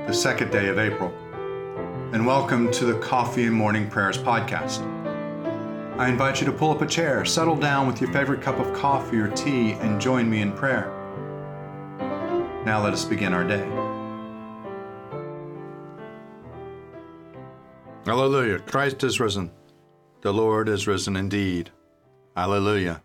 the second day of April, and welcome to the Coffee and Morning Prayers podcast. I invite you to pull up a chair, settle down with your favorite cup of coffee or tea, and join me in prayer. Now let us begin our day. Hallelujah! Christ is risen. The Lord is risen indeed. Hallelujah!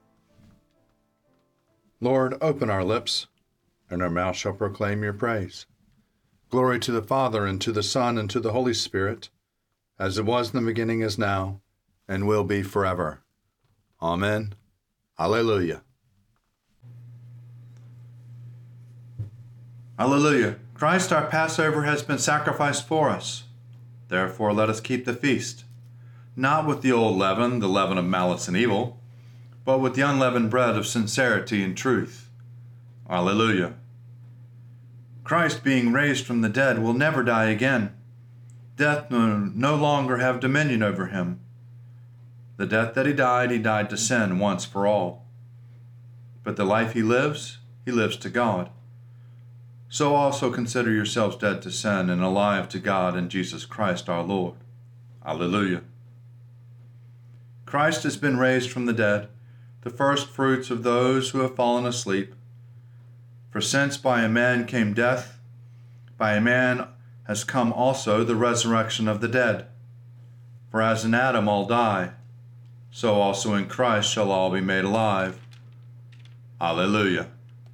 Lord, open our lips, and our mouth shall proclaim your praise. Glory to the Father, and to the Son, and to the Holy Spirit, as it was in the beginning, is now, and will be forever. Amen. Hallelujah. Hallelujah. Christ our Passover has been sacrificed for us. Therefore let us keep the feast, not with the old leaven, the leaven of malice and evil, but with the unleavened bread of sincerity and truth. Hallelujah. Christ, being raised from the dead, will never die again. Death no longer have dominion over him. The death that he died to sin once for all. But the life he lives to God. So also consider yourselves dead to sin and alive to God in Jesus Christ our Lord. Hallelujah. Christ has been raised from the dead, the first fruits of those who have fallen asleep. For since by a man came death, by a man has come also the resurrection of the dead. For as in Adam all die, so also in Christ shall all be made alive. Hallelujah.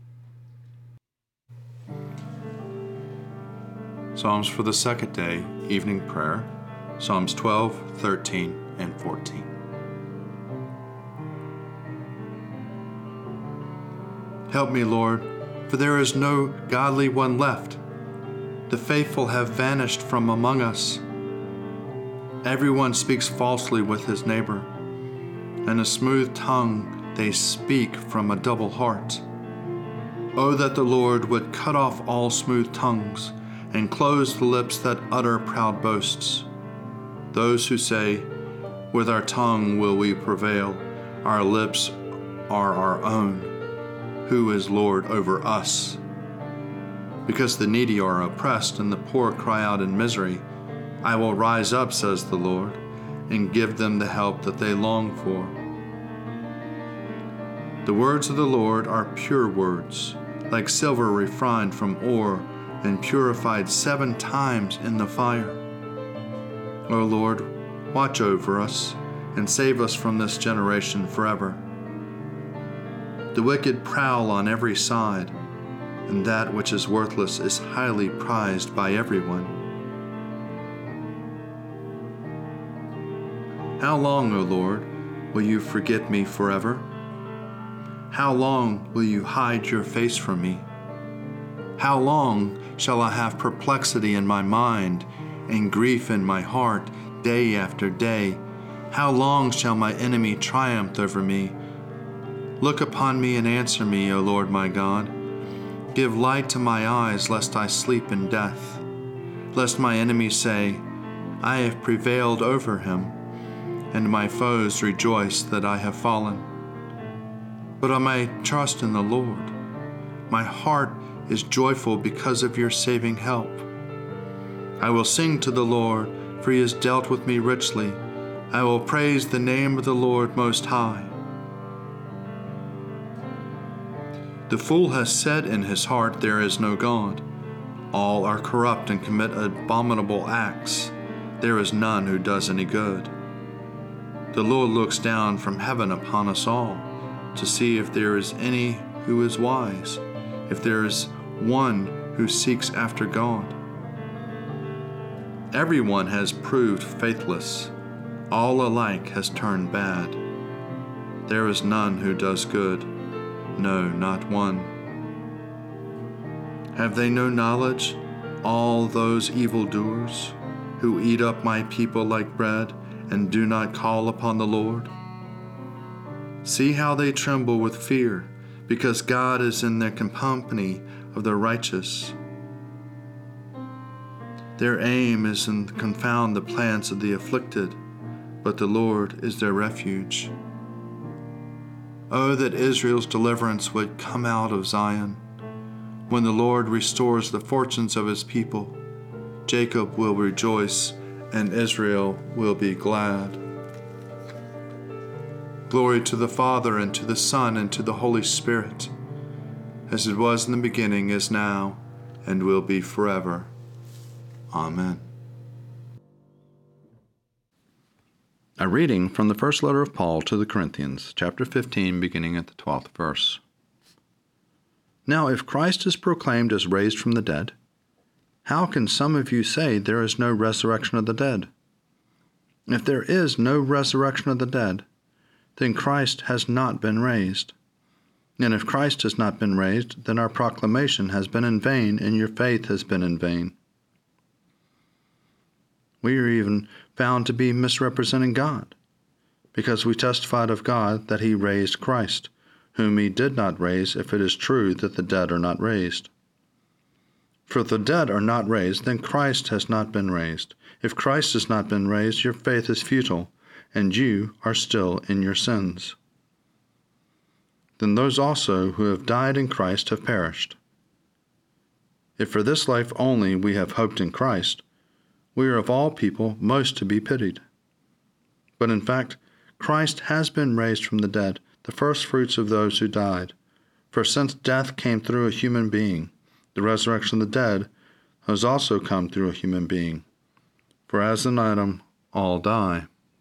Psalms for the second day, evening prayer, Psalms 12, 13, and 14. Help me, Lord, for there is no godly one left. The faithful have vanished from among us. Everyone speaks falsely with his neighbor, and a smooth tongue they speak from a double heart. Oh, that the Lord would cut off all smooth tongues, and close the lips that utter proud boasts. Those who say, with our tongue will we prevail, our lips are our own. Who is Lord over us? Because the needy are oppressed and the poor cry out in misery, I will rise up, says the Lord, and give them the help that they long for. The words of the Lord are pure words, like silver refined from ore and purified 7 times in the fire. O Lord, watch over us and save us from this generation forever. The wicked prowl on every side, and that which is worthless is highly prized by everyone. How long, O Lord, will you forget me forever? How long will you hide your face from me? How long shall I have perplexity in my mind and grief in my heart day after day? How long shall my enemy triumph over me? Look upon me and answer me, O Lord my God. Give light to my eyes, lest I sleep in death. Lest my enemies say, I have prevailed over him, and my foes rejoice that I have fallen. But I may trust in the Lord. My heart is joyful because of your saving help. I will sing to the Lord, for he has dealt with me richly. I will praise the name of the Lord Most High. The fool has said in his heart, there is no God. All are corrupt and commit abominable acts. There is none who does any good. The Lord looks down from heaven upon us all, to see if there is any who is wise, if there is one who seeks after God. Everyone has proved faithless. All alike has turned bad. There is none who does good. No, not one. Have they no knowledge, all those evildoers, who eat up my people like bread and do not call upon the Lord? See how they tremble with fear, because God is in the company of the righteous. Their aim is to confound the plans of the afflicted, but the Lord is their refuge. Oh, that Israel's deliverance would come out of Zion. When the Lord restores the fortunes of his people, Jacob will rejoice and Israel will be glad. Glory to the Father, and to the Son, and to the Holy Spirit, as it was in the beginning, is now, and will be forever. Amen. A reading from the first letter of Paul to the Corinthians, chapter 15, beginning at the 12th verse. Now, if Christ is proclaimed as raised from the dead, how can some of you say there is no resurrection of the dead? If there is no resurrection of the dead, then Christ has not been raised. And if Christ has not been raised, then our proclamation has been in vain, and your faith has been in vain. We are even found to be misrepresenting God, because we testified of God that he raised Christ, whom he did not raise, if it is true that the dead are not raised. For if the dead are not raised, then Christ has not been raised. If Christ has not been raised, your faith is futile, and you are still in your sins. Then those also who have died in Christ have perished. If for this life only we have hoped in Christ, we are of all people most to be pitied. But in fact, Christ has been raised from the dead, the firstfruits of those who died. For since death came through a human being, the resurrection of the dead has also come through a human being. For as in Adam all die,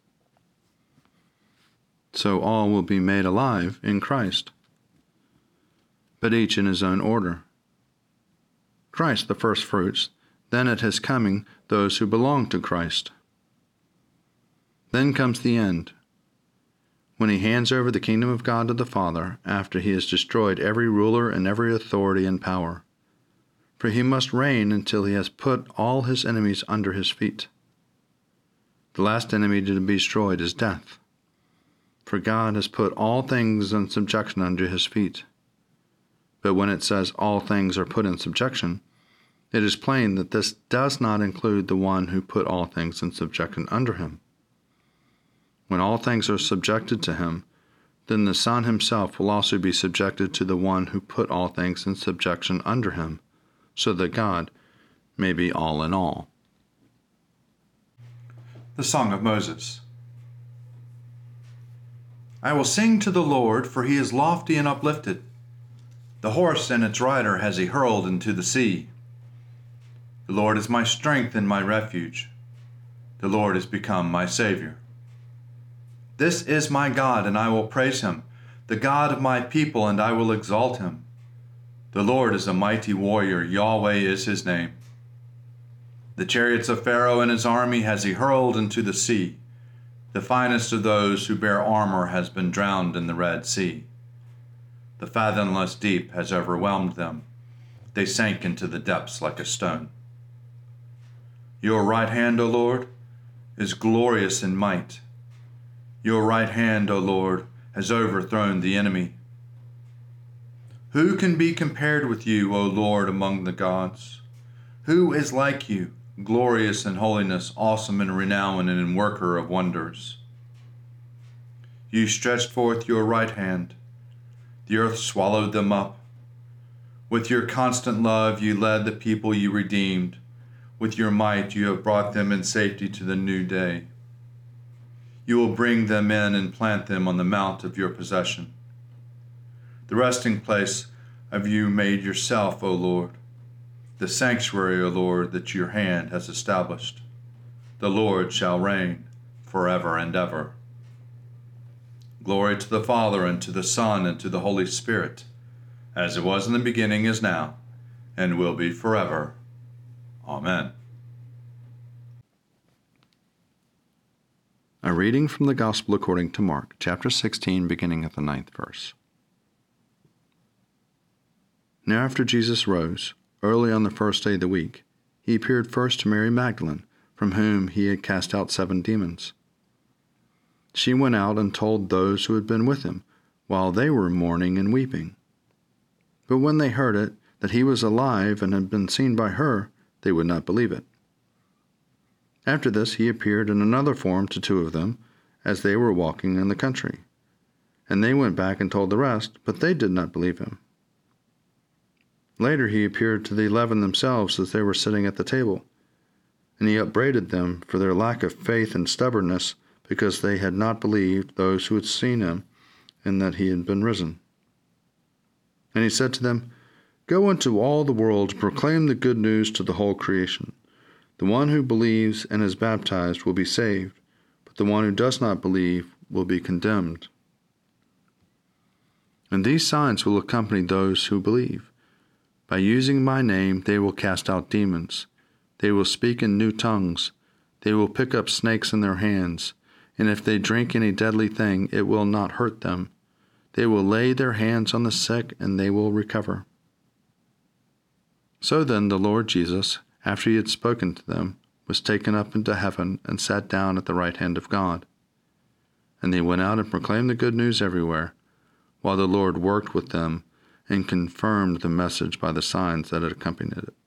so all will be made alive in Christ, but each in his own order. Christ the firstfruits, then at his coming those who belong to Christ. Then comes the end, when he hands over the kingdom of God to the Father, after he has destroyed every ruler and every authority and power. For he must reign until he has put all his enemies under his feet. The last enemy to be destroyed is death. For God has put all things in subjection under his feet. But when it says all things are put in subjection, it is plain that this does not include the one who put all things in subjection under him. When all things are subjected to him, then the Son himself will also be subjected to the one who put all things in subjection under him, so that God may be all in all. The Song of Moses. I will sing to the Lord, for he is lofty and uplifted. The horse and its rider has he hurled into the sea. The Lord is my strength and my refuge. The Lord has become my Savior. This is my God, and I will praise him, the God of my people, and I will exalt him. The Lord is a mighty warrior, Yahweh is his name. The chariots of Pharaoh and his army has he hurled into the sea. The finest of those who bear armor has been drowned in the Red Sea. The fathomless deep has overwhelmed them. They sank into the depths like a stone. Your right hand, O Lord, is glorious in might. Your right hand, O Lord, has overthrown the enemy. Who can be compared with you, O Lord, among the gods? Who is like you, glorious in holiness, awesome in renown, and in worker of wonders? You stretched forth your right hand. The earth swallowed them up. With your constant love you led the people you redeemed. With your might you have brought them in safety to the new day. You will bring them in and plant them on the mount of your possession. The resting place of you made yourself, O Lord, the sanctuary, O Lord, that your hand has established. The Lord shall reign forever and ever. Glory to the Father, and to the Son, and to the Holy Spirit, as it was in the beginning, is now, and will be forever. Amen. A reading from the Gospel according to Mark, chapter 16, beginning at the 9th verse. Now after Jesus rose, early on the first day of the week, he appeared first to Mary Magdalene, from whom he had cast out 7 demons. She went out and told those who had been with him, while they were mourning and weeping. But when they heard it, that he was alive and had been seen by her, they would not believe it. After this he appeared in another form to 2 of them, as they were walking in the country. And they went back and told the rest, but they did not believe him. Later he appeared to the 11 themselves as they were sitting at the table, and he upbraided them for their lack of faith and stubbornness, because they had not believed those who had seen him and that he had been risen. And he said to them, "Go into all the world and proclaim the good news to the whole creation. The one who believes and is baptized will be saved, but the one who does not believe will be condemned. And these signs will accompany those who believe. By using my name they will cast out demons. They will speak in new tongues. They will pick up snakes in their hands. And if they drink any deadly thing, it will not hurt them. They will lay their hands on the sick, and they will recover." So then the Lord Jesus, after he had spoken to them, was taken up into heaven and sat down at the right hand of God. And they went out and proclaimed the good news everywhere, while the Lord worked with them and confirmed the message by the signs that had accompanied it.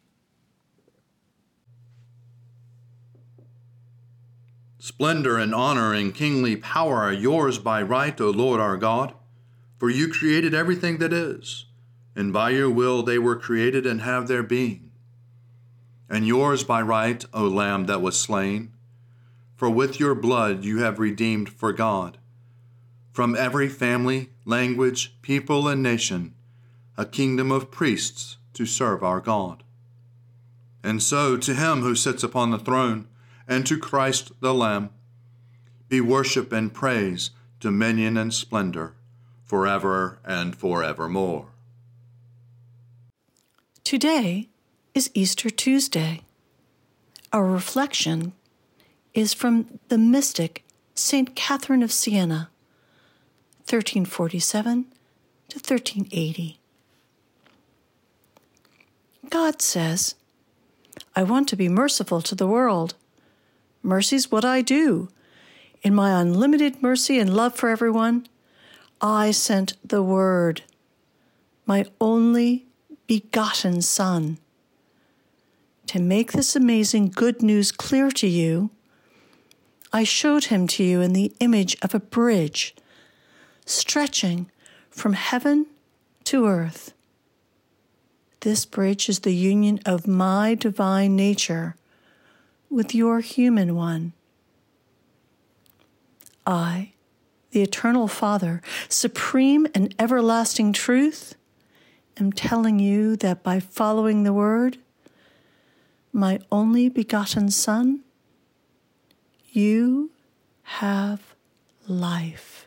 Splendor and honor and kingly power are yours by right, O Lord our God, for you created everything that is, and by your will they were created and have their being. And yours by right, O Lamb that was slain, for with your blood you have redeemed for God, from every family, language, people, and nation, a kingdom of priests to serve our God. And so to him who sits upon the throne, and to Christ the Lamb, be worship and praise, dominion and splendor, forever and forevermore. Today is Easter Tuesday. Our reflection is from the mystic St. Catherine of Siena, 1347 to 1380. God says, "I want to be merciful to the world. Mercy's what I do. In my unlimited mercy and love for everyone, I sent the Word, my only begotten Son. To make this amazing good news clear to you, I showed him to you in the image of a bridge stretching from heaven to earth. This bridge is the union of my divine nature with your human one. I, the Eternal Father, supreme and everlasting truth, am telling you that by following the Word, my only begotten Son, you have life."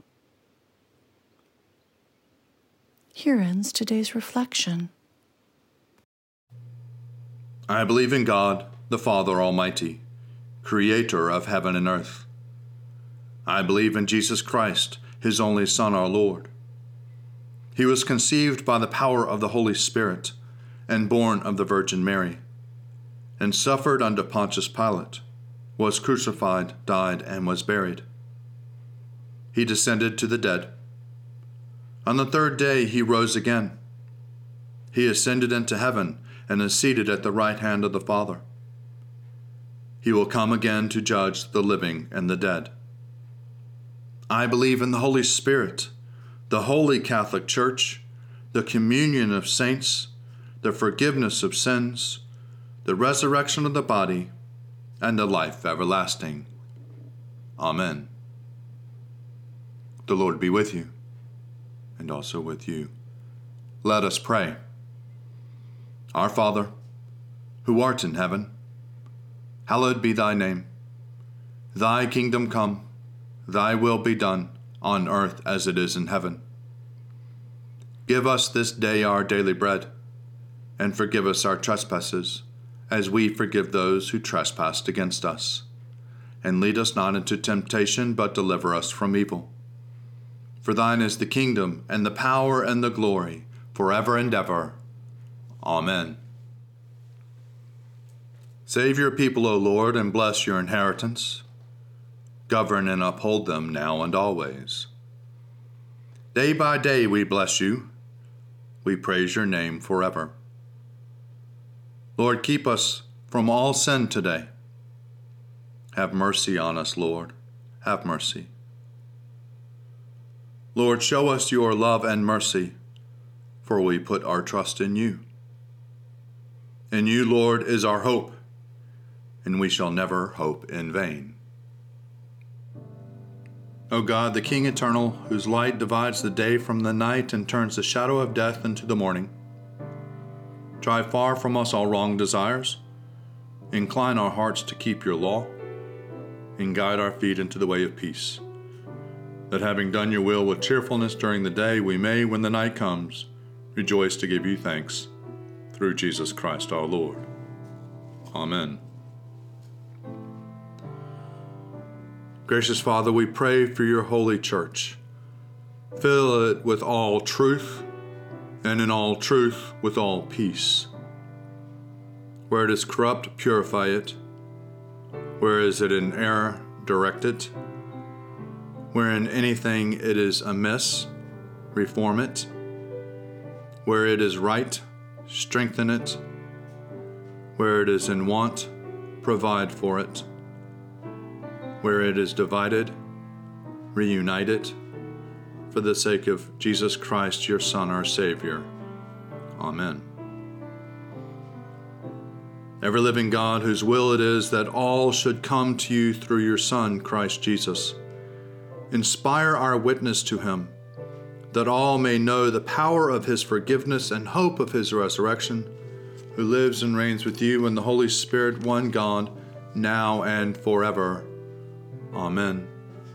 Here ends today's reflection. I believe in God, the Father Almighty, creator of heaven and earth. I believe in Jesus Christ, his only Son, our Lord. He was conceived by the power of the Holy Spirit and born of the Virgin Mary, and suffered under Pontius Pilate, was crucified, died, and was buried. He descended to the dead. On the third day he rose again. He ascended into heaven and is seated at the right hand of the Father. He will come again to judge the living and the dead. I believe in the Holy Spirit, the Holy Catholic Church, the communion of saints, the forgiveness of sins, the resurrection of the body, and the life everlasting. Amen. The Lord be with you, and also with you. Let us pray. Our Father, who art in heaven, hallowed be thy name. Thy kingdom come, thy will be done, on earth as it is in heaven. Give us this day our daily bread, and forgive us our trespasses, as we forgive those who trespass against us. And lead us not into temptation, but deliver us from evil. For thine is the kingdom, and the power, and the glory, forever and ever. Amen. Save your people, O Lord, and bless your inheritance. Govern and uphold them now and always. Day by day we bless you. We praise your name forever. Lord, keep us from all sin today. Have mercy on us, Lord. Have mercy. Lord, show us your love and mercy, for we put our trust in you. In you, Lord, is our hope, and we shall never hope in vain. O God, the King eternal, whose light divides the day from the night and turns the shadow of death into the morning, drive far from us all wrong desires, incline our hearts to keep your law, and guide our feet into the way of peace, that having done your will with cheerfulness during the day, we may, when the night comes, rejoice to give you thanks, through Jesus Christ our Lord. Amen. Gracious Father, we pray for your holy church. Fill it with all truth, and in all truth with all peace. Where it is corrupt, purify it. Where is it in error, direct it. Where in anything it is amiss, reform it. Where it is right, strengthen it. Where it is in want, provide for it. Where it is divided, reunite it, for the sake of Jesus Christ, your Son, our Savior. Amen. Ever-living God, whose will it is that all should come to you through your Son, Christ Jesus, inspire our witness to him, that all may know the power of his forgiveness and hope of his resurrection, who lives and reigns with you in the Holy Spirit, one God, now and forever. Amen.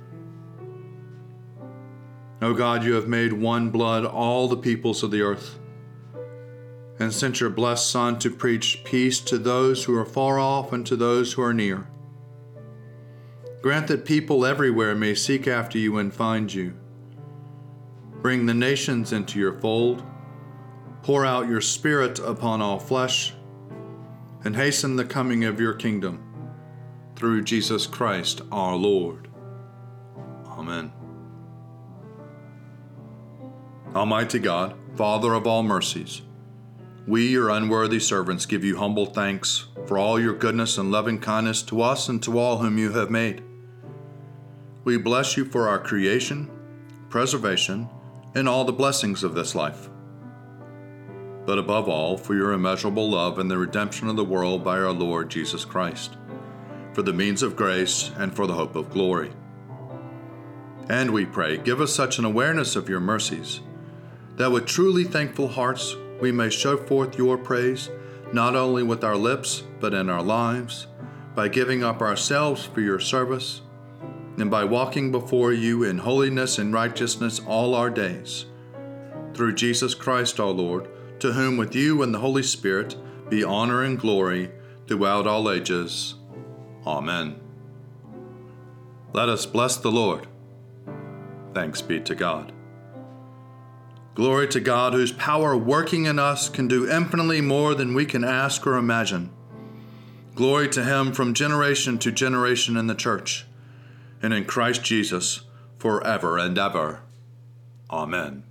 O God, you have made one blood all the peoples of the earth, and sent your blessed Son to preach peace to those who are far off and to those who are near. Grant that people everywhere may seek after you and find you. Bring the nations into your fold, pour out your Spirit upon all flesh, and hasten the coming of your kingdom, through Jesus Christ our Lord. Amen. Almighty God, Father of all mercies, we, your unworthy servants, give you humble thanks for all your goodness and loving kindness to us and to all whom you have made. We bless you for our creation, preservation, and all the blessings of this life, but above all, for your immeasurable love and the redemption of the world by our Lord Jesus Christ, for the means of grace and for the hope of glory. And we pray, give us such an awareness of your mercies, that with truly thankful hearts we may show forth your praise, not only with our lips, but in our lives, by giving up ourselves for your service, and by walking before you in holiness and righteousness all our days. Through Jesus Christ our Lord, to whom with you and the Holy Spirit be honor and glory throughout all ages. Amen. Let us bless the Lord. Thanks be to God. Glory to God, whose power working in us can do infinitely more than we can ask or imagine. Glory to him from generation to generation in the church, and in Christ Jesus forever and ever. Amen.